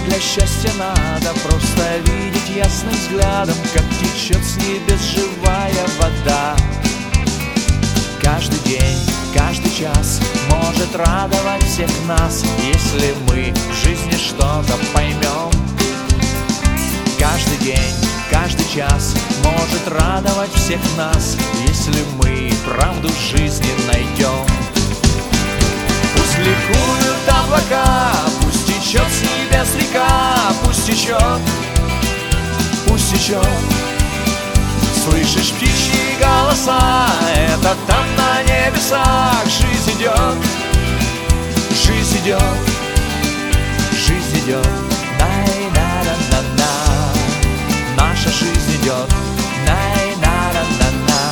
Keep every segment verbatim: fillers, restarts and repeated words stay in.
Для счастья надо просто видеть ясным взглядом, как течет с небес живая вода. Каждый день, каждый час может радовать всех нас, если мы в жизни что-то поймем. Каждый день, каждый час может радовать всех нас, если мы правду в жизни найдем. Пусть ликуют облака, пусть течет с небес река, пусть течет, пусть течет. Слышишь птичьи голоса, это там на небесах жизнь идет, жизнь идет, жизнь идет. Най-на-на-на-на. Наша жизнь идет. Най-на-на-на-на.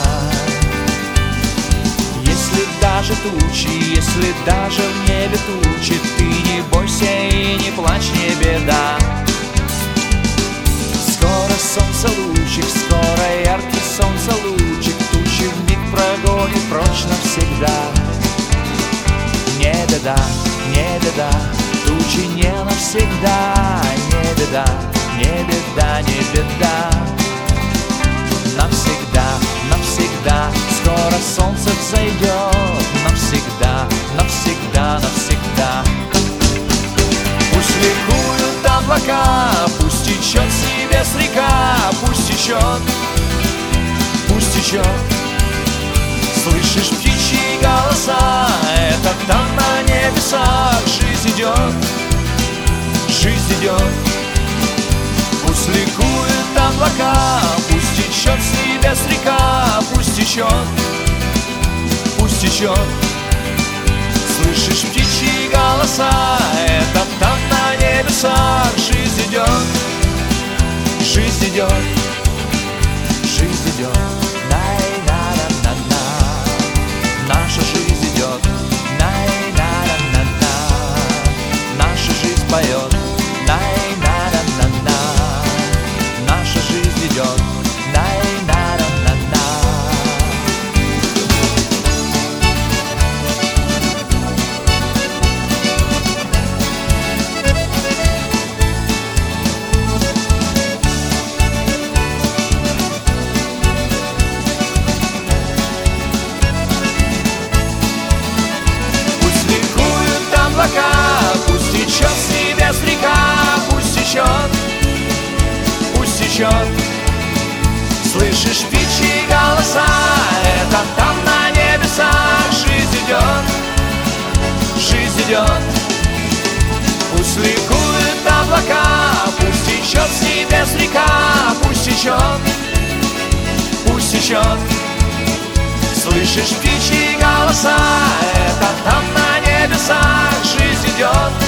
Если даже тучи, если даже в небе тучи, ты не бойся и не плачь, не беда. Скоро солнце лучик, скоро яркий солнце лучик, тучи вмиг прогонит прочь навсегда. Не беда, не беда, тучи не навсегда. Не беда, не беда, не беда. Навсегда, навсегда, скоро солнце взойдет. Навсегда, навсегда, навсегда. Пусть ликуют облака, пусть течет с небес река, пусть течет, пусть течет. Слышишь птичьи голоса, это там на небесах жизнь идет, жизнь идет. Пусть ликуют облака, пусть течет с небес река, пусть течет, пусть течет. Слышишь птичьи голоса, это там на небесах жизнь идет, жизнь идет, жизнь идет. Най-на-на-на-на. Наша жизнь идет. Най-на-на-на-на. Наша жизнь поет. Най-на-на-на-на. Наша жизнь идет. Най-на-на-на-на. Пусть течет с небес река, пусть течет, пусть течет. Слышишь птичьи голоса, это там на небесах жизнь идет, жизнь идет. Пусть ликуют облака, пусть течет с небес река, пусть течет, пусть течет. Слышишь птичьи голоса, это там на небесах жизнь идет,